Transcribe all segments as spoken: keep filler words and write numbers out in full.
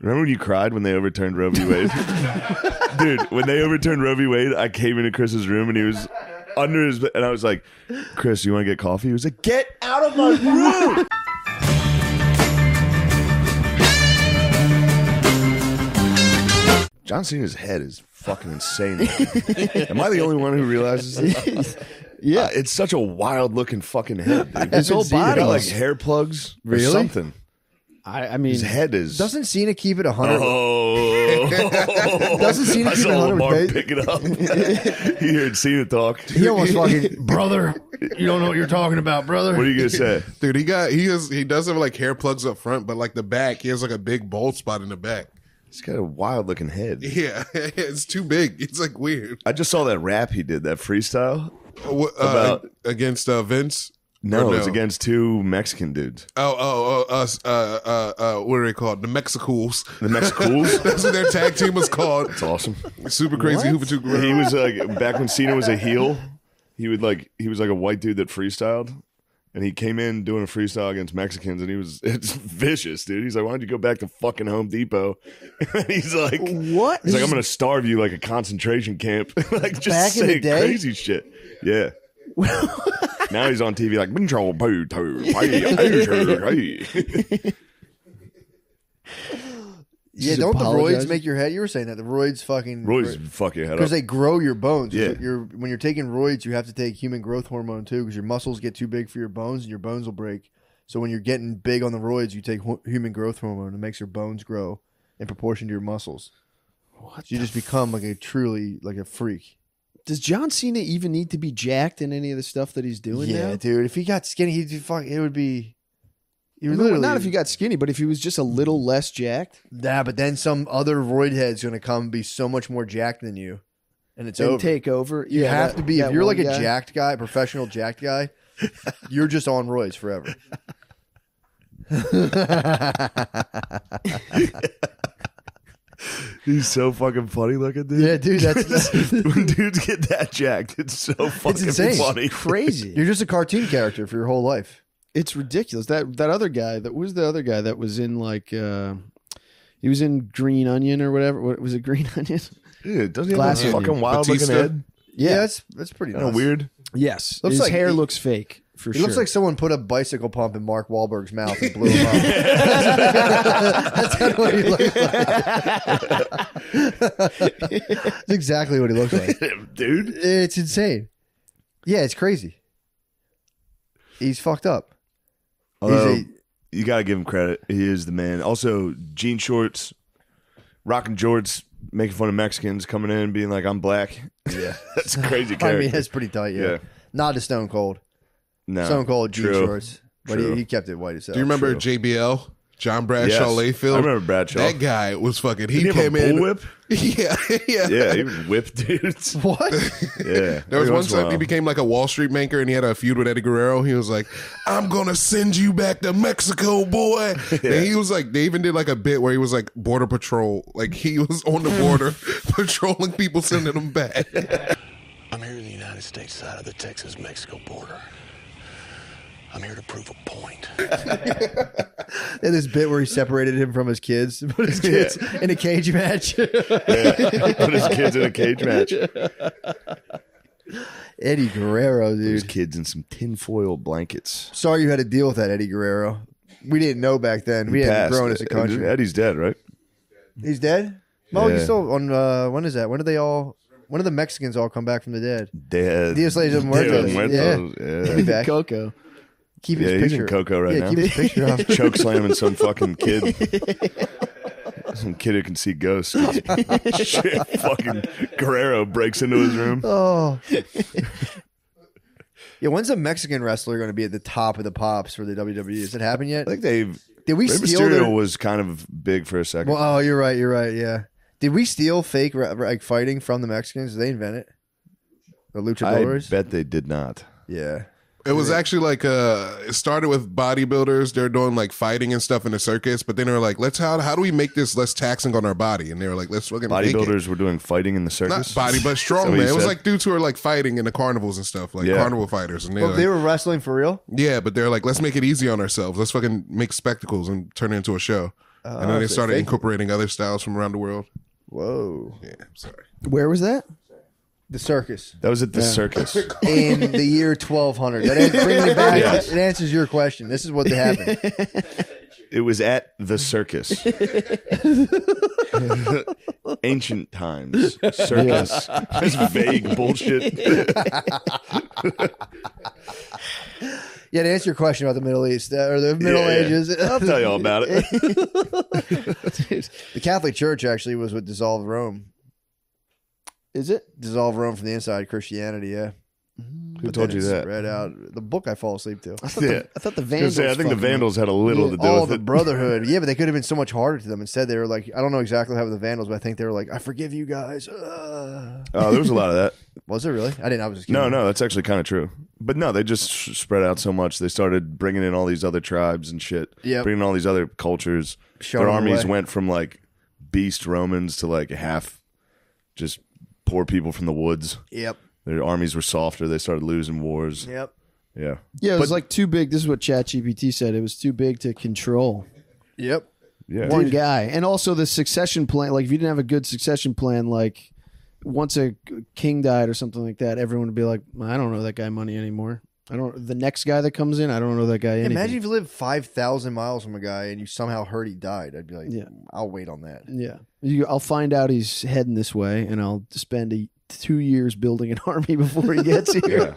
Remember when you cried when they overturned Roe v. Wade? Dude, when they overturned Roe v. Wade, I came into Chris's room and he was under his bed. And I was like, Chris, you want to get coffee? He was like, get out of my room! John Cena's head is fucking insane. Am I the only one who realizes this? Yeah. Uh, it's such a wild looking fucking head, dude. His whole body. Got like hair plugs or really? something. I, I mean, his head is. Doesn't Cena keep it a hundred? Oh, doesn't Cena keep it a hundred? Mark pick it up. He heard Cena talk. He almost fucking brother. You don't know what you're talking about, brother. What are you gonna say, dude? He got he has he does have like hair plugs up front, but like the back, he has like a big bald spot in the back. He's got a wild looking head. Yeah, it's too big. It's like weird. I just saw that rap he did, that freestyle uh, about against uh, Vince. No, no, it's against two Mexican dudes. Oh, oh, oh, us. Uh, uh, uh, what are they called? The Mexicools. The Mexicools. That's what their tag team was called. That's awesome. Super crazy Hoover Two Guerrero. He was like back when Cena was a heel. He would like he was like a white dude that freestyled. And he came in doing a freestyle against Mexicans, and he was, it's vicious, dude. He's like, why don't you go back to fucking Home Depot? And he's like, what? He's like, I'm going to starve you like a concentration camp. Like, just back in the saying day? crazy shit. Yeah. Now he's on T V like, yeah, don't the roids make your head? You were saying that the roids fucking roids fuck your head up because they grow your bones. Yeah, you're when you're taking roids, you have to take human growth hormone too because your muscles get too big for your bones and your bones will break. So when you're getting big on the roids, you take ho- human growth hormone. It makes your bones grow in proportion to your muscles. What? So you just become like a truly like a freak. Does John Cena even need to be jacked in any of the stuff that he's doing yeah, now? dude. If he got skinny, he'd be fuck. It would be. You no, not if he got skinny, but if he was just a little less jacked. Nah, but then some other roid head's going to come and be so much more jacked than you, and it's and over. Take over. You yeah, have that, to be. If you're like guy. a jacked guy, professional jacked guy, you're just on roids forever. He's so fucking funny looking, dude. Yeah, dude. That's, that's when dudes get that jacked, it's so fucking it's insane. funny, crazy. You're just a cartoon character for your whole life. It's ridiculous. That that other guy, that was the other guy that was in like, uh, he was in Green Onion or whatever. What was it, Green Onion? Dude, doesn't he Glass have a Onion. fucking wild Batista? looking head? Yeah, Yeah. that's that's pretty Kind nice. of weird. Yes, Looks his like hair he- looks fake for It sure. looks like someone put a bicycle pump in Mark Wahlberg's mouth and blew him up. That's kind of what he looks like. That's exactly what he looks like. Dude. It's insane. Yeah, it's crazy. He's fucked up. Although, He's you got to give him credit. He is the man. Also, jean shorts, rocking jorts, making fun of Mexicans, coming in and being like, I'm black. Yeah. That's a crazy I character. mean, that's pretty tight, yeah. Yeah. Not a Stone Cold. No, Stone Cold jean true. shorts. But True. he, he kept it white as hell. Do you remember True. J B L? John Bradshaw Yes. Layfield? I remember Bradshaw. That guy was fucking. He Did he have came a in. bullwhip? Yeah, yeah. Yeah, he would whip dudes. What? Yeah. There was Every one once in a time he while. became like a Wall Street banker and he had a feud with Eddie Guerrero. He was like, I'm going to send you back to Mexico, boy. Yeah. And he was like, they even did like a bit where he was like border patrol. Like he was on the border patrolling people, sending them back. I'm here in the United States side of the Texas-Mexico border. I'm here to prove a point. And this bit where he separated him from his kids, put his kids in a cage match. Yeah. Put his kids in a cage match. Eddie Guerrero, His dude. kids in some tinfoil blankets. Sorry you had to deal with that, Eddie Guerrero. We didn't know back then. We He hadn't passed. grown as a country. Eddie's dead, right? He's dead? Well, Yeah. he's still on. Uh, when is that? When do they all? When do the Mexicans all come back from the dead? Dead. Dias de Muertos. Dias de Muertos, Yeah. yeah. He'll be back. Coco. Keep Yeah, his he's picture. in Coco right yeah, now. keep his picture up. Choke slamming some fucking kid. Some kid who can see ghosts. Shit, fucking Guerrero breaks into his room. Oh. Yeah, when's a Mexican wrestler going to be at the top of the pops for the W W E? Has it happened yet? I think they've. Did we Rey steal Mysterio their... was kind of big for a second. Well, oh, you're right. You're right. Yeah. Did we steal fake like fighting from the Mexicans? Did they invent it? The I luchadores? bet they did not. Yeah. It was actually like uh it started with bodybuilders. They're doing like fighting and stuff in the circus, but then they were like, let's how how do we make this less taxing on our body? And they were like, let's fucking make it. Bodybuilders were doing fighting in the circus. Not body, but Is that strong what man. you It was said? like dudes who are like fighting in the carnivals and stuff, like Yeah. carnival fighters. And they Well, were they like, were wrestling for real? yeah, but they're like, let's make it easy on ourselves. Let's fucking make spectacles and turn it into a show. and then they started incorporating other styles from around the world. Whoa. Yeah, I'm sorry. Where was that? The circus That was at the circus. in the year twelve hundred. That is, bring me back. Yes. It answers your question. This is what happened. It was at the circus. Ancient times. Circus. This vague bullshit. Yeah, to answer your question about the Middle East uh, or the Middle Yeah, yeah. Ages, I'll tell you all about it. the Catholic Church actually was what dissolved Rome. Is it? Dissolved Rome from the inside. Christianity, yeah. Who told you that? Spread out. The book I fall asleep to. I thought, Yeah. the, I thought the I was Vandals. gonna say, I think the fucking- Vandals had a little to do Oh, with the it. Brotherhood. Yeah, but they could have been so much harder to them. Instead, they were like, I don't know exactly how the Vandals, but I think they were like, I forgive you guys. Uh. Oh, there was a lot of that. Was it really? I didn't. I was just No, kidding. no, that's actually kind of true. But no, they just sh- spread out so much. They started bringing in all these other tribes and shit. Yep. Bringing all these other cultures. Showing Their them the armies way. went from like beast Romans to like half just poor people from the woods. Yep. Their armies were softer. They started losing wars. Yep. Yeah. Yeah, it was But- like too big. This is what ChatGPT said. It was too big to control Yep. Yeah. one guy. And also the succession plan. Like if you didn't have a good succession plan, like once a king died or something like that, everyone would be like, I don't know that guy money anymore. I don't. The next guy that comes in, I don't know that guy. Anything. Imagine if you lived five thousand miles from a guy and you somehow heard he died. I'd be like, Yeah. I'll wait on that. Yeah, you, I'll find out he's heading this way, and I'll spend a, two years building an army before he gets here.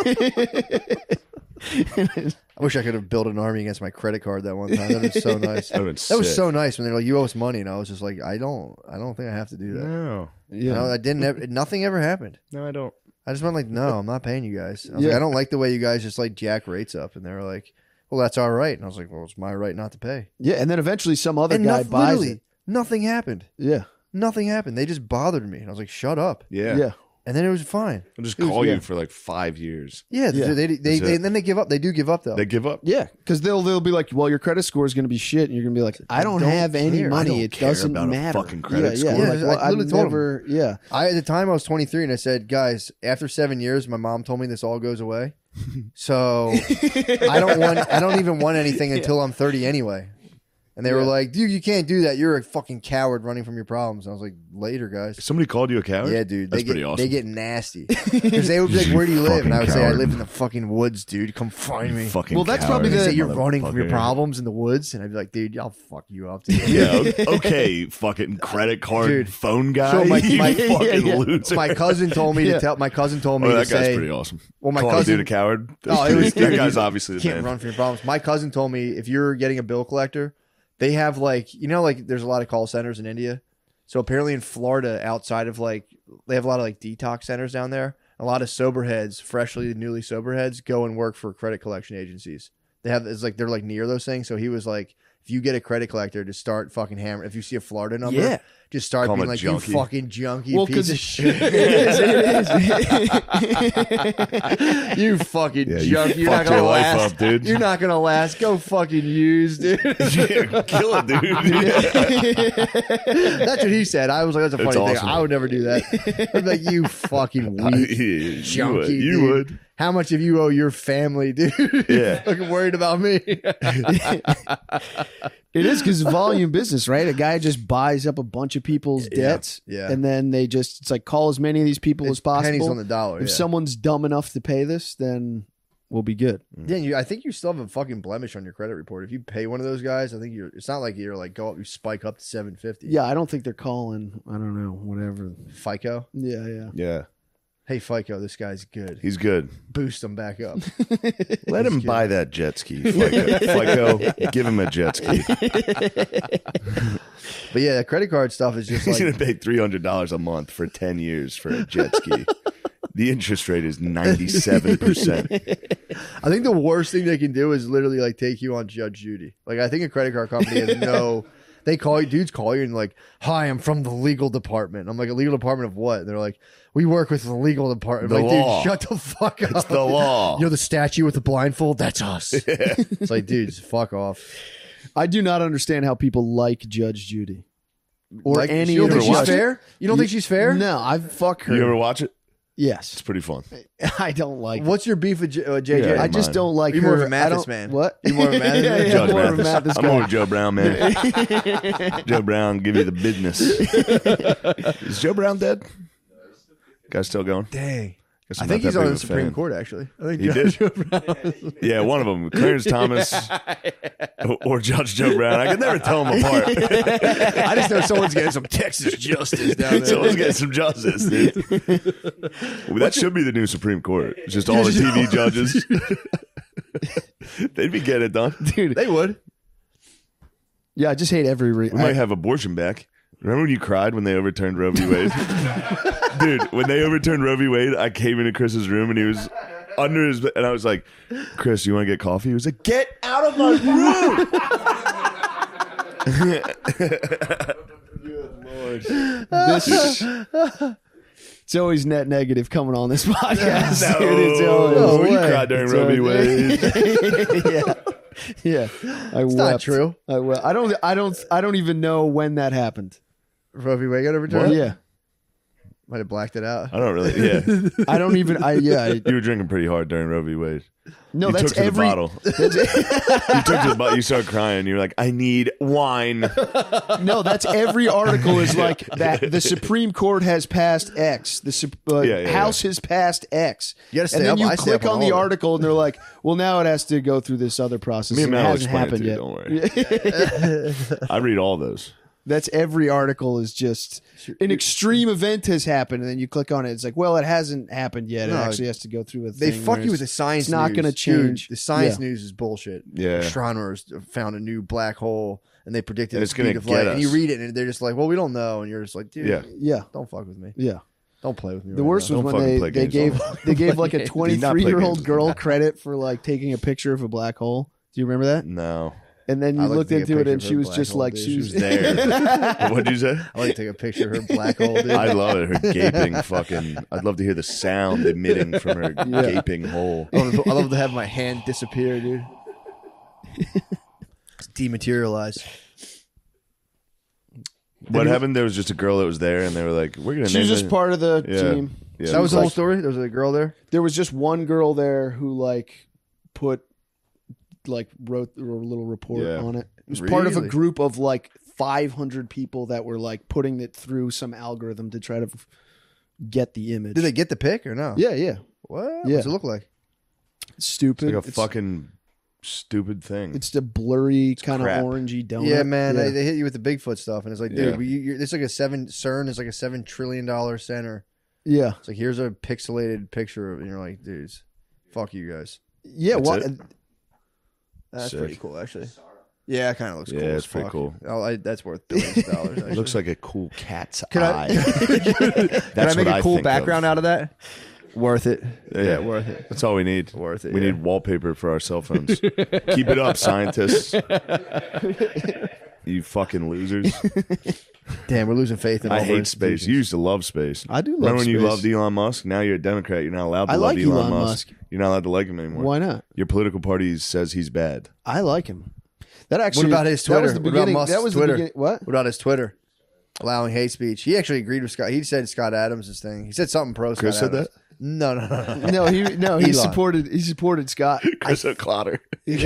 I wish I could have built an army against my credit card that one time. That was so nice. That'd been That was sick. so nice when they're like, "You owe us money," and I was just like, "I don't, I don't think I have to do that." No. You know, I didn't. Ever, nothing ever happened. No, I don't. I just went like, "No, I'm not paying you guys." I was Yeah. like, "I don't like the way you guys just like jack rates up," and they were like, "Well, that's our right," and I was like, "Well, it's my right not to pay." Yeah, and then eventually some other and guy noth- buys literally, it. nothing happened. Yeah, Nothing happened. They just bothered me, and I was like, "Shut up!" Yeah. yeah. And then it was fine. I'll just It was- call yeah. you for like five years. Yeah, Yeah. they, they, they, That's they it. and then they give up. They do give up though. They give up. Yeah, because they'll they'll be like, well, your credit score is going to be shit, and you're going to be like, I don't, don't have any care. I money. don't it care doesn't about a matter. fucking credit yeah, score. Yeah, Yeah, like, I well, I've literally told 'em. never. Yeah, I at the time I was twenty-three, and I said, "Guys, after seven years, my mom told me this all goes away. So I don't want. I don't even want anything until I'm thirty anyway." And they were Yeah. like, "Dude, you can't do that. You're a fucking coward running from your problems." And I was like, "Later, guys." Somebody called you a coward? Yeah, dude. That's they get, pretty awesome. They get nasty because they would be like, "Where do you live?" And I would say, "I Fucking live in coward. the fucking woods, dude. Come find me." Fucking Well, that's probably coward. They the- say you're running from your Motherfucker. problems in the woods, and I'd be like, "Dude, I'll fuck you up, dude." Yeah, o- okay, fucking credit card Dude. phone guy. So my- you my- fucking yeah, yeah. loser. My cousin told me Yeah. to tell. My cousin told me Oh, to that guy's say, pretty awesome. Well, my Calling a cousin- dude a coward. That's Oh, it pretty- was- that dude, guy's you obviously the can't man. run from your problems. My cousin told me if you're getting a bill collector, they have like you know like there's a lot of call centers in India. So apparently in Florida, outside of like they have a lot of like detox centers down there. A lot of sober heads, freshly newly sober heads, go and work for credit collection agencies. They have it's like they're like near those things. So he was like, if you get a credit collector, to start fucking hammer. If you see a Florida number, Yeah. just start Call him being a like junkie. you fucking junkie Well, piece 'cause- of shit. it is. You fucking Yeah, you junkie. You're not fucked gonna your life last, up, dude. You're not gonna last. Go fucking use, dude. Yeah, kill it, dude. That's what he said. I was like, that's a That's funny thing. awesome. I would never do that. I'd be like, you fucking I- weak you junkie. would. You dude. would. How much of you owe your family, dude? Yeah. Fucking worried about me. It is because volume business, right? A guy just buys up a bunch of people's debts, yeah. and then they just it's like call as many of these people It's as possible. pennies on the dollar. If yeah. someone's dumb enough to pay this, then we'll be good. Yeah, you, I think you still have a fucking blemish on your credit report. If you pay one of those guys, I think you're. It's not like you're like go up, you spike up to seven fifty. Yeah, I don't think they're calling. I don't know, whatever. FICO. Yeah, yeah. Yeah, Hey, FICO, this guy's good. he's good. Boost him back up. Let him buy that jet ski. FICO. FICO, give him a jet ski. But yeah, that credit card stuff is just He's like going to pay three hundred dollars a month for ten years for a jet ski. The interest rate is ninety-seven percent. I think the worst thing they can do is literally like take you on Judge Judy. Like I think a credit card company has no. They call you, dudes call you and like, "Hi, I'm from the legal department." I'm like, "A legal department of what?" And they're like, "We work with the legal department." I'm The like, law. dude, shut the fuck up. It's the law. You know the statue with the blindfold? That's us. It's like, dudes, fuck off. I do not understand how people like Judge Judy or Like, any you don't other think she's judge. fair? You don't think she's fair? No, I fuck her. You ever watch it? Yes. It's pretty fun. I don't like it. What's your beef with J- uh, J J? Yeah, I just mine. don't like You're her. more of a I Mathis don't- man. What? You're more of a Mathis yeah, man? yeah, Judge more of a Mathis. Mathis I'm guy. more with Joe Brown, man. Joe Brown, give you the business. Is Joe Brown dead? Guy's still going? Dang. Guess I I'm think not he's that on big the of a Supreme fan. Court, actually. I think He Judge did? Brown- Yeah, one of them, Clarence Thomas or Judge Joe Brown. I can never tell them apart. I just know someone's getting some Texas justice down there. Someone's getting some justice, dude. Well, that should be the new Supreme Court. It's just all the T V judges. They'd be getting it done. Dude. They would. Yeah, I just hate every. Re- We I- might have abortion back. Remember when you cried when they overturned Roe v. Wade? Dude, when they overturned Roe v. Wade, I came into Chris's room and he was under his bed, and I was like, Chris, you want to get coffee? He was like, get out of my room. this. It's always net negative coming on this podcast. No, dude. It's always, no you way. cried during It's Roe v. always- Wade. yeah, yeah. I It's wept. not true. I, we- I don't. I don't. I don't even know when that happened. Roe v. Wade got overturned? Yeah, Might have blacked it out. I don't really, yeah. I don't even. I yeah. I, You were drinking pretty hard during Roe v. Wade. no, you that's took to every. the bottle. you took to the bottle. You started crying. You were like, I need wine. No, that's every article is like that. The Supreme Court has passed X. The Sup- uh, Yeah, yeah, House has passed X. You gotta stay and then up- you I stay click up on on the all of it. article, and they're like, "Well, now it has to go through this other process. Me and and it Matt will hasn't explain it happened to you, yet." don't worry. I read all those. That's every article is just an extreme event has happened, and then you click on it. It's like, well, it hasn't happened yet. No, it actually has to go through a They thing. fuck where you with the it's- science It's not news. going to change. Dude, the science Yeah. news is bullshit. Yeah. Astronomers found a new black hole and they predicted And the it's gonna speed of get light. us. And you read it and they're just like, well, we don't know. And you're just like, dude, Yeah. Yeah, don't fuck with me. yeah. Don't play with me. The right worst now. was Don't when fucking they, play they games gave on they gave like a Do not play twenty-three year games old with girl me. credit for like taking a picture of a black hole. Do you remember that? No. And then I you like looked to take a into it, picture and of she her was black just hole, like dude. she She was was there. What'd you say? I like to take a picture of her black hole, dude. I love it. Her gaping fucking. I'd love to hear the sound emitting from her Yeah. gaping hole. I love, to, I love to have my hand disappear, dude. It's dematerialized. What happened? There was just a girl that was there, and they were like, "We're gonna." She was name just it. part of the Yeah. team. Yeah. That was the like- whole story? There was a girl there? There was just one girl there who like put like wrote a little report Yeah. on it. It was part of a Really? group of like five hundred people that were like putting it through some algorithm to try to f- get the image. Did they get the pic or no? Yeah, yeah. What? Yeah. What's it look like? It's stupid. It's like a it's, fucking stupid thing. it's a blurry kind of crap. orangey donut. Yeah, man. Yeah. They, they hit you with the Bigfoot stuff, and it's like, dude, Yeah. we, you're, it's like a seven. CERN is like a seven trillion dollar center. yeah. It's like here's a pixelated picture of, and you're like, dudes, fuck you guys. Yeah, That's what? it? That's Sick. pretty cool, actually. Yeah, it kind of looks Yeah, cool. it's as pretty fuck. cool. Oh, I, that's worth billions of dollars. It Actually. looks like a cool cat's Can I- eye. Can I That's make what a cool think background of. out of that? Worth it. Yeah. Yeah, worth it. That's all we need. Worth it, We yeah. need wallpaper for our cell phones. Keep it up, scientists. You fucking losers. Damn, we're losing faith in all I of our hate space. institutions. You used to love space. I do love Remember when you space. loved Elon Musk? Now you're a Democrat. You're not allowed to I love like Elon, Elon Musk. Musk. You're not allowed to like him anymore. Why not? Your political party says he's bad. I like him. That actually. What about his That was Twitter? the What about beginning. Musk's that was Twitter? the beginning. What? What about his Twitter? Allowing hate speech. He actually agreed with Scott. He said Scott Adams' thing. He said something pro Chris Scott said Adams. No, no, no, no. No, he no he Elon. supported he supported Scott. Chris O'Clotter.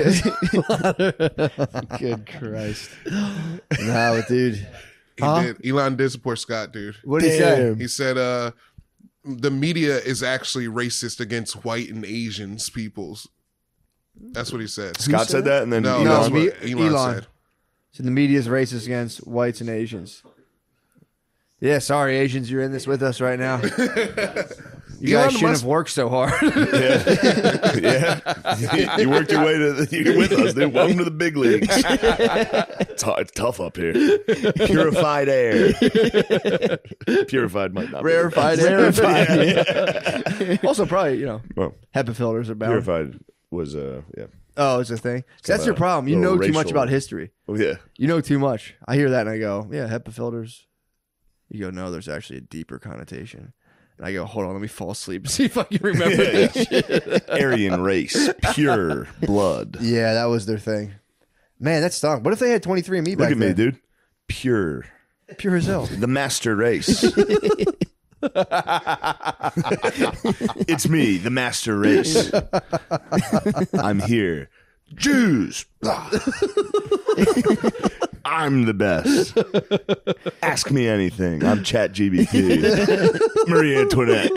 Good Christ! No, dude. He Huh? did. Elon did support Scott, dude. What did he say? He said, uh, the media is actually racist against white and Asians peoples. That's what he said. Scott said that, and then No, Elon, that's me- what Elon, Elon. said. So the media is racist against whites and Asians. Yeah, sorry, Asians, you're in this with us right now. You Elon guys shouldn't Musk- have worked so hard. yeah, you worked your way to the, you're with us, dude. Welcome to the big leagues. It's, hu- it's tough up here. Purified air. Purified might not. Rarefied be air. Rarefied. Also, probably, you know, Well, HEPA filters are bound. purified was uh yeah. Oh, it's a thing. That's a your problem. You know little too much racial- about history. Oh yeah. You know too much. I hear that and I go, yeah, HEPA filters. You go, no, there's actually a deeper connotation. And I go, hold on, let me fall asleep and see if I can remember this shit. Aryan race, pure blood. Yeah, that was their thing. Man, that stunk. What if they had twenty-three and me Look back at me, then? dude. Pure. Pure as hell. The master race. It's me, the master race. I'm here. Jews. I'm the best. Ask me anything. I'm Chat G P T. Marie Antoinette.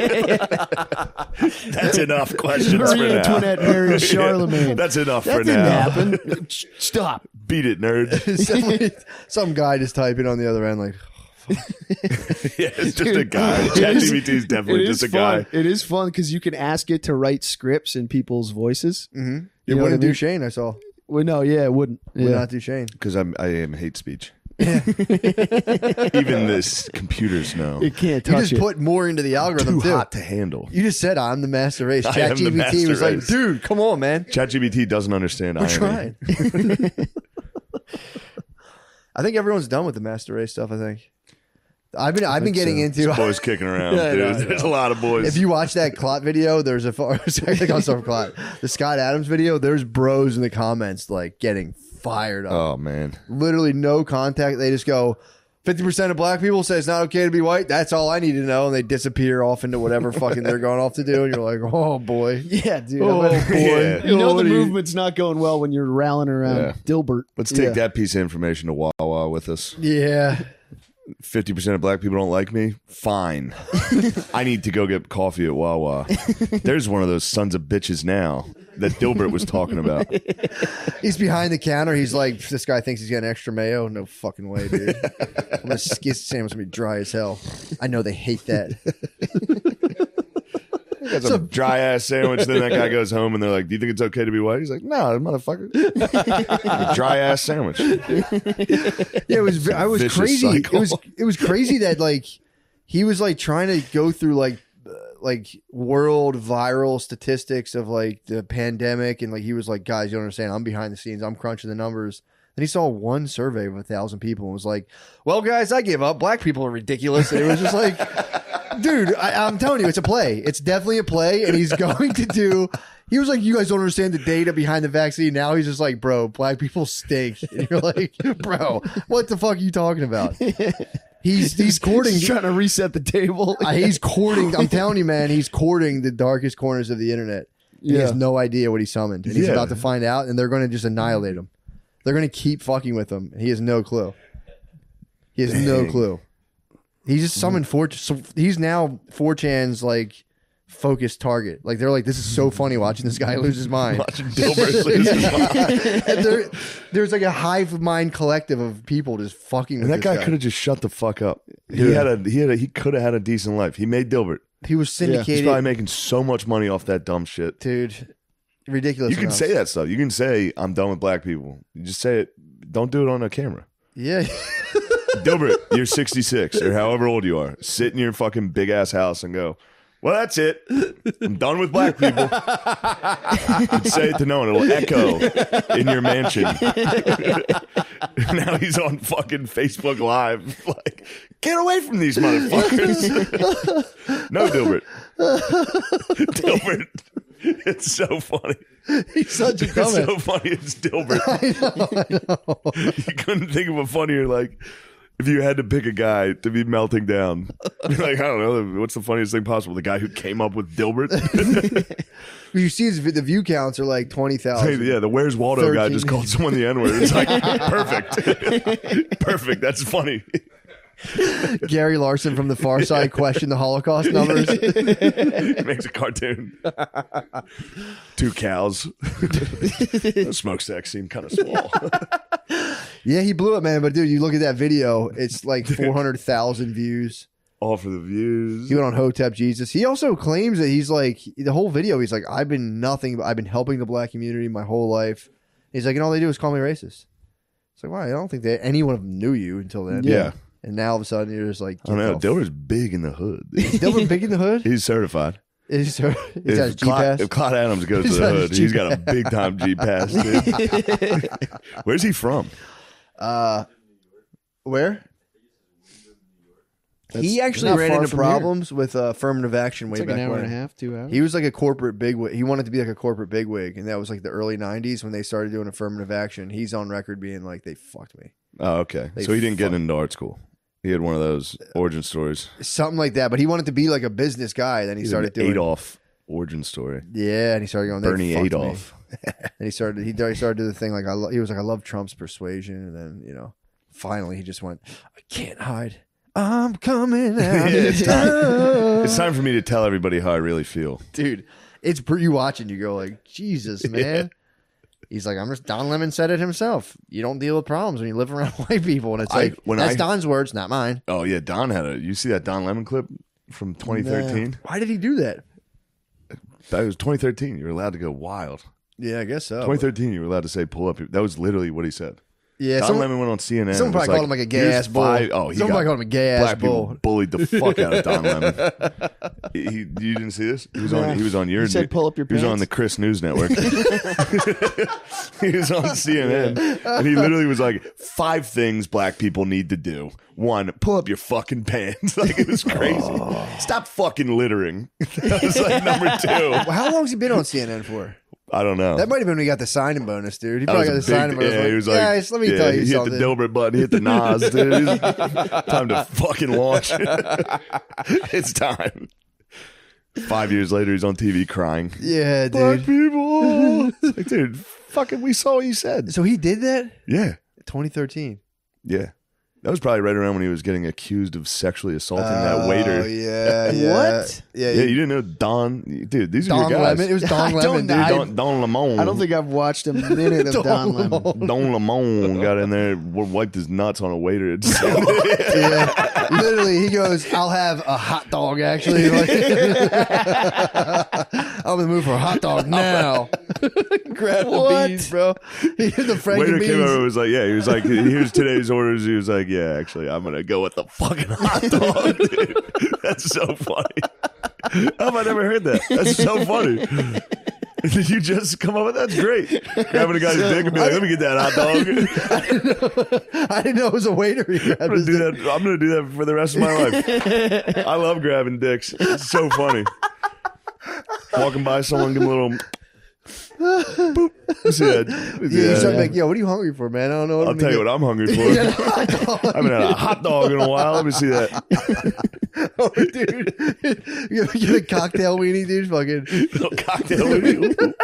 That's enough questions Marie for now. Antoinette married Charlemagne. That's enough That for didn't now. happen. Stop. Beat it, nerd. Somebody- some guy just typing on the other end like, Yeah, it's just a Dude, guy. it Chat is- G P T is definitely it just is a guy. fun. It is fun because you can ask it to write scripts in people's voices. mm-hmm. You it know wouldn't what I do mean? Shane. I saw. Well, no, yeah, it wouldn't. Would Yeah. not do Shane. Because I'm I am hate speech. Even this computers know. It can't You touch just it. put more into the algorithm Too too. hot to handle. You just said I'm the master race. I am the ChatGPT master was like, race. dude, come on, man. ChatGPT doesn't understand We're irony. trying. I think everyone's done with the master race stuff. I think. I've been I've been think getting so. into. Boys kicking around, Yeah, I dude. know, I know. There's a lot of boys. If you watch that Clot video, there's a I think I saw Clot. The Scott Adams video. There's bros in the comments like getting fired up. oh man, Literally no contact. They just go. fifty percent of black people say it's not okay to be white. That's all I need to know. And they disappear off into whatever fucking they're going off to do. And you're like, oh, boy. Yeah, dude. Oh, I bet- boy. Yeah. You know Oh, the what do you- movement's not going well when you're rallying around Yeah. Dilbert. let's take Yeah. that piece of information to Wawa with us. Yeah. Fifty percent of black people don't like me. Fine. I need to go get coffee at Wawa. There's one of those sons of bitches now that Dilbert was talking about. He's behind the counter. He's like, this guy thinks he's got an extra mayo. No fucking way, dude. I'm going to skis sandwich gonna be dry as hell. I know they hate that. Got some dry ass sandwich. Then that guy goes home and they're like, "Do you think it's okay to be white?" He's like, "No, motherfucker, dry ass sandwich." Yeah, it was. I was Vicious crazy. cycle. It was. It was crazy that like he was like trying to go through like uh, like world viral statistics of like the pandemic, and like he was like, guys, you don't understand. I'm behind the scenes. I'm crunching the numbers. Then he saw one survey of a thousand people and was like, "Well, guys, I give up. Black people are ridiculous." And it was just like, dude, I, I'm telling you, it's a play. It's definitely a play, and he's going to do. He was like, "You guys don't understand the data behind the vaccine." Now he's just like, "Bro, black people stink." And you're like, "Bro, what the fuck are you talking about?" He's he's courting. He's trying to reset the table. Uh, he's courting. I'm telling you, man, he's courting the darkest corners of the internet. And He Yeah. has no idea what he summoned, and he's Yeah. about to find out, and they're going to just annihilate him. They're going to keep fucking with him. He has no clue. He has no Dang. clue. He just summoned four. So he's now four chan's like focused target. Like they're like, this is so funny watching this guy lose his mind. Watching Dilbert lose his mind. And there, there's like a hive mind collective of people just fucking with And that this guy, guy. could have just shut the fuck up. He had a he had a he could have had a decent life. He made Dilbert. He was He's syndicated, probably making so much money off that dumb shit. dude. Ridiculous. You can amounts. say that stuff. You can say, "I'm done with black people." You just say it. Don't do it on a camera. Yeah. Dilbert, you're sixty-six or however old you are. Sit in your fucking big ass house and go, "Well, that's it. I'm done with black people." You'd say it to no one. It'll echo in your mansion. Now he's on fucking Facebook Live. Like, get away from these motherfuckers. No, Dilbert. Dilbert. It's so funny. He's such a It's dumbass. so funny. It's Dilbert. You couldn't think of a funnier, like, if you had to pick a guy to be melting down. You're like, I don't know. What's the funniest thing possible? The guy who came up with Dilbert? You see, his, the view counts are like twenty Hey, thousand. yeah, the Where's Waldo guy thirteen. just called someone the N-word. It's like, perfect. Perfect. That's funny. Gary Larson from The Far Side questioned the Holocaust numbers. Makes a cartoon. Two cows. The smokestack seemed kind of small. Yeah, he blew it, man. But dude, you look at that video; it's like four hundred thousand views. All for the views. He went on Hotep Jesus. He also claims that he's like the whole video. He's like, I've been nothing. but I've been helping the black community my whole life. He's like, and all they do is call me racist. It's like, why? I don't think that any one of them knew you until then. Yeah. And now all of a sudden you're just like, I don't know. get the f- Dilbert's big in the hood. Is Dilbert big in the hood? He's certified. Is he, he's got his If G Clyde, pass. if Clyde Adams goes to He's the got his hood, he's got a G-Pass. big time G pass. Dude. Where's he from? Uh, where? he actually not ran far into from here. problems with uh, affirmative action way It's like back an hour when. and a half, two hours. He was like a corporate bigwig. He wanted to be like a corporate bigwig, and that was like the early nineties when they started doing affirmative action. He's on record being like, "They fucked me." Oh, okay. They So he didn't get fuck- into art school. He had one of those origin stories. something like that. But he wanted to be like a business guy. Then he He started started doing Adolf origin story. Yeah, and he started going. "They Bernie fucked Adolf. me." And he started. He he started doing the thing like I. Lo- he was like, I love Trump's persuasion, and then you know, finally he just went, I can't hide. I'm coming out. Yeah, it's time. It's time for me to tell everybody how I really feel. Dude, it's per- you watching. You go like, Jesus, man. He's like, I'm just. Don Lemon said it himself. You don't deal with problems when you live around white people, and it's I- like when that's I- Don's words, not mine. Oh yeah, Don had a. You see that Don Lemon clip from twenty thirteen? Why did he do that? That was twenty thirteen. You were allowed to go wild. Yeah, I guess so. twenty thirteen. You were allowed to say "pull up." Your, that was literally what he said. Yeah, Don someone, Lemon went on C N N. someone and was probably called him like a gay "Here's ass bull. five-" Oh, he Someone got, probably called him a gay ass black bull. people bullied the fuck out of Don Lemon. He, he, you didn't see this? He was on. He was on your. He said, "Pull up your He was on pants." the Chris News Network. He was on C N N, and he literally was like, five things black people need to do. One, pull up your fucking pants." Like, it was crazy. Oh. Stop fucking littering. That was like number two. Well, how long has he been on C N N for? I don't know. That might have been when he got the signing bonus, dude. He That probably got the was a big- signing bonus. Yeah, like, he was like, guys, let me yeah, tell you he something. hit the Dilbert button, he hit the Nas, dude. Time to fucking launch. It's time. Five years later, he's on T V crying. Yeah, Black dude. people. It's like, dude, fucking, we saw what you said. So he did that? Yeah, twenty thirteen. yeah. That was probably right around when he was getting accused of sexually assaulting Oh, that waiter. yeah, yeah. What? Yeah, Yeah, you didn't know Don, dude. These Don are your guys. Lemon. It was Don I Lemon, don't dude. know. I- Don, Don Lemon. I don't think I've watched a minute of Don Don Lemon. Lemon. Don Lemon got in there, w- wiped his nuts on a waiter. It's- Yeah, literally, he goes, "I'll have a hot dog." Actually, like, I'm in the mood for a hot dog now. Grab the What? beans, bro. He had the Franken Waiter beans. came over and was like, yeah, he was like, here's today's orders. He was like, yeah, actually, I'm going to go with the fucking hot dog, dude. That's so funny. How have I never heard that? That's so funny. Did you just come up with that? That's great. Grabbing a guy's dick and be like, let me get that hot dog. I didn't know it was a waiter. He grabbed I'm gonna his do dick. that. I'm gonna do that for the rest of my life. I love grabbing dicks. It's so funny. Walking by someone, give them a little boop. You see that? You see Yeah, you that? start making, yo, what are you hungry for, man? I don't know. What I'll tell you what I'm hungry for. I haven't had a hot dog in a while. Let me see that. oh, dude. You get a cocktail weenie, dude. Fucking Little cocktail. Ooh.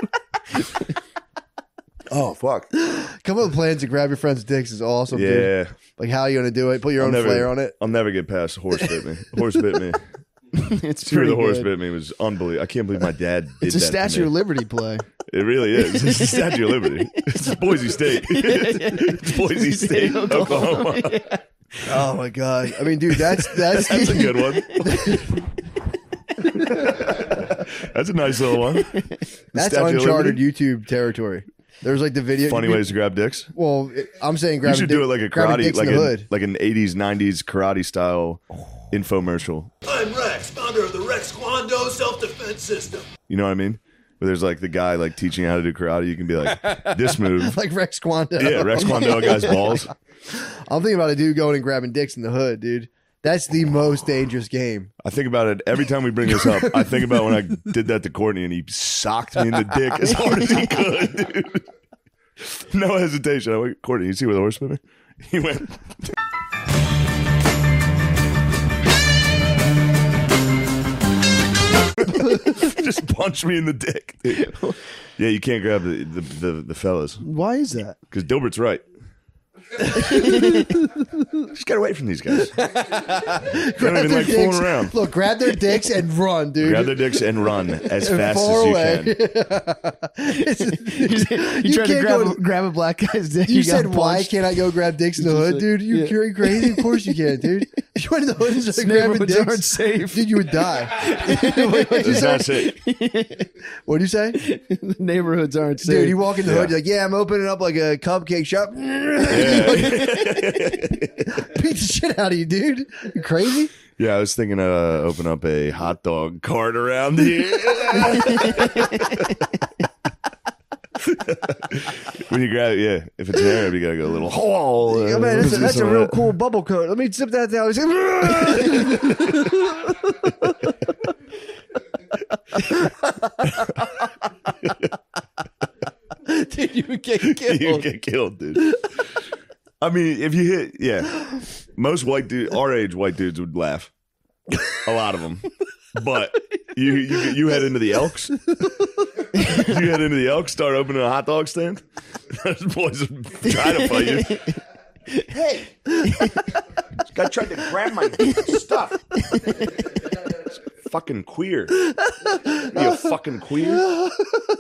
Oh fuck. come up with plans to grab your friend's dicks is awesome, dude. Yeah. Like how are you gonna do it? Put your I'll own never, flair on it. I'll never get past horse bit me. Horse bit me. It's Two of pretty the horse good. bit me was unbelievable. I can't believe my dad did It's a that to Statue me. of Liberty play. It really is. It's the Statue of Liberty. It's Boise State. It's Boise State, Oklahoma. Oh my god! I mean, dude, that's that's That's a good one. That's a nice little one. that's Statue of uncharted Liberty. YouTube territory. There's like the video. Funny ways to grab dicks. Well, I'm saying You grab. should do it like a grabbing karate, dicks like in the a, hood. like an eighties, nineties karate style infomercial. I'm Rex, founder of the Rex Kwando self-defense system. You know what I mean? Where there's like the guy like teaching how to do karate. You can be like, this move. Like Rex Kwando. Yeah, Rex Kwando a guy's balls. I'm thinking about a dude going and grabbing dicks in the hood, dude. That's the most dangerous game. I think about it every time we bring this up. I think about when I did that to Courtney and he socked me in the dick as hard as he could, dude. No hesitation. I went, Courtney, you see where the horse bit me? He went. Just punch me in the dick, dude. Yeah, you can't grab the the, the, the fellas Why is that? because Dilbert's right. Just get away from these guys. They don't even like fooling around. Look, grab their dicks and run, dude. Grab their dicks and run as And fast far as you away. can. You, tried to can't grab, go- grab a black guy's dick. You, got said, why punched. can't I go grab dicks in the hood, dude? You, Yeah. You're crazy? Of course you can, dude. If you went in the hood and started grabbing Neighborhoods dicks, aren't safe. dude, you would die. What'd you It's say? not safe. What'd you say? The neighborhoods aren't safe. Dude, you walk in the Yeah. hood, you're like, yeah, I'm opening up like a cupcake shop. Beat the shit out of you, dude. You crazy? Yeah, I was thinking uh open up a hot dog cart around here. When you grab it, yeah. If it's there, you gotta go a little hole. Yeah, man, that's a, that's a real cool bubble coat. Let me sip that down. Dude, you would get killed. You get killed, dude. I mean, if you hit, yeah. most white dude, our age white dudes would laugh. A lot of them. But you you, you head into the Elks. You head into the Elks, start opening a hot dog stand. Those boys would try to fight you. Hey, this guy tried to grab my stuff. Fucking queer. You a fucking queer?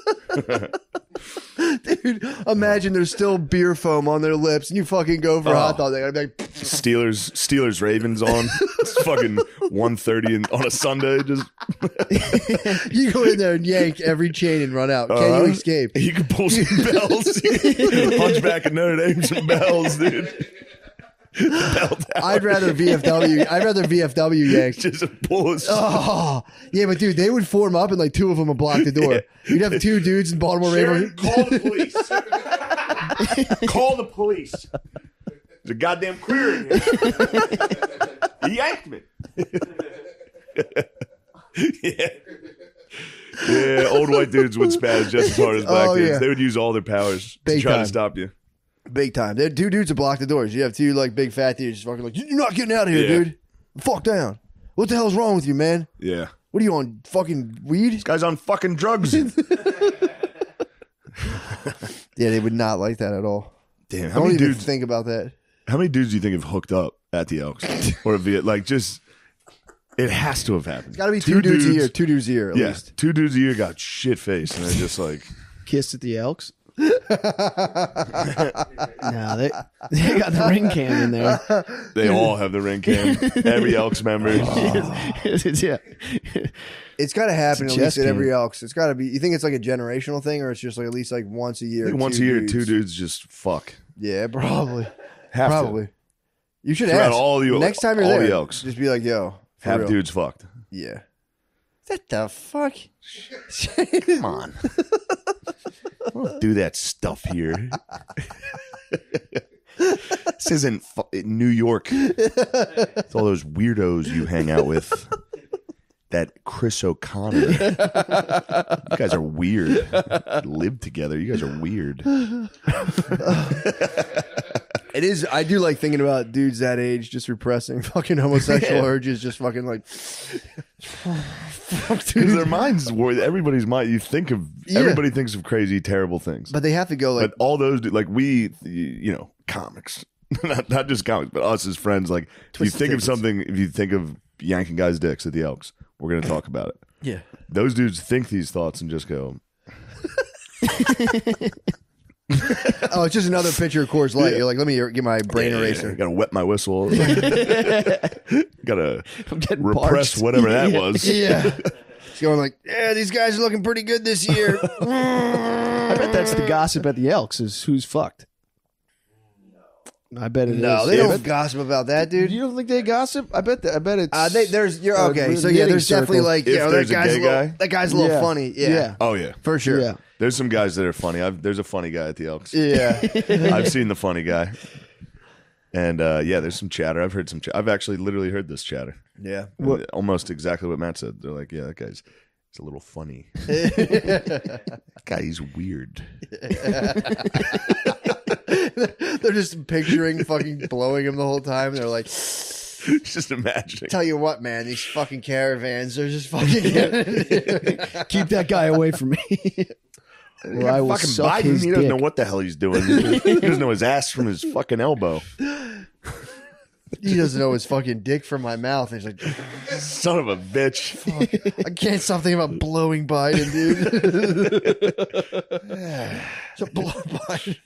Dude, imagine there's still beer foam on their lips and you fucking go for a Oh. hot dog. I'd be like, Steelers, Steelers, Ravens on. It's fucking one thirty on a Sunday. Just you go in there and yank every chain and run out. Can Uh-huh. you escape? You can pull some bells. Punch back at Notre Dame some bells, dude. The bell tower. I'd rather V F W. I'd rather V F W yank. Just a pull. Of Oh, yeah, but dude, they would form up and like two of them would block the door. You'd have two dudes in Baltimore Ravens. Call the police. Call the police. There's a goddamn queer in here. He yanked me. Yeah. Yeah, old white dudes would spaz just as hard as black Oh, dudes. yeah. They would use all their powers Big to try time. to stop you. Big time. There two dudes would block the doors. You have two like big fat dudes just fucking like, you're not getting out of here, Yeah. dude. Fuck down. What the hell's wrong with you, man? Yeah. What are you on, fucking weed? This guy's on fucking drugs. Yeah, they would not like that at all. Damn, how Don't many even dudes think about that. how many dudes do you think have hooked up at the Elks? Or via like just it has to have happened. It's got to be two, dudes, a year. Two dudes a year at Yeah. least. Two dudes a year got shit faced and they're just like Kissed at the Elks. No, they they got the ring cam in there. they all have the ring cam. Every Elks member. yeah. It's got to happen It's at a least chess at every game. Elks. It's got to be. You think it's like a generational thing, or it's just like at least like once a year? I think once a two year, dudes? two dudes just fuck. Yeah, probably. Have to. Probably. You should Throughout ask all the- next time you're all there. the Elks. Just be like, "Yo, for Have real. dudes fucked. Yeah. What the fuck? Come on. I don't do that stuff here. This isn't fu- New York. It's all those weirdos you hang out with. That Chris O'Connor. You guys are weird. Live together. You guys are weird. It is. I do like thinking about dudes that age just repressing fucking homosexual Yeah. urges, just fucking like. Fuck, Because dude. their minds, were everybody's mind. You think of Yeah. everybody thinks of crazy, terrible things. But they have to go like. But all those, do- like we, you know, comics, not, not just comics, but us as friends. Like, if you Twisted think of tickets. something, if you think of yanking guys' dicks at the Elks, we're going to talk about it. Yeah. Those dudes think these thoughts and just go, Oh, it's just another picture of Coors Light. You're like, let me get my brain eraser. got to wet my whistle. got to I'm getting repress parched. whatever that was. Yeah. It's going like, yeah, these guys are looking pretty good this year. I bet that's the gossip at the Elks is who's fucked. I bet it is. No, they I don't bet- gossip about that, dude. You don't think they gossip? I bet. That, I bet it's. Uh, they, there's you're a okay. So knitting yeah, there's definitely circle. like If you know that there's a guy's gay a little, guy? that guy's a little Yeah. funny. Yeah, Yeah. Oh, yeah. for sure. Yeah. There's some guys that are funny. I've, there's a funny guy at the Elks. Yeah. I've seen the funny guy. And uh, yeah, there's some chatter. I've heard some. Ch- I've actually literally heard this chatter. Yeah. And almost exactly what Matt said. They're like, yeah, that guy's he's a little funny. That guy, he's weird. They're just picturing fucking blowing him the whole time. They're like, Just imagining. tell you what, man, these fucking caravans are just fucking. keep that guy away from me. Or I will fucking suck Biden, his he doesn't dick. know what the hell he's doing. He doesn't know his ass from his fucking elbow. He doesn't know his fucking dick from my mouth. He's like, Son of a bitch. I can't stop thinking about blowing Biden, dude. So blow Biden.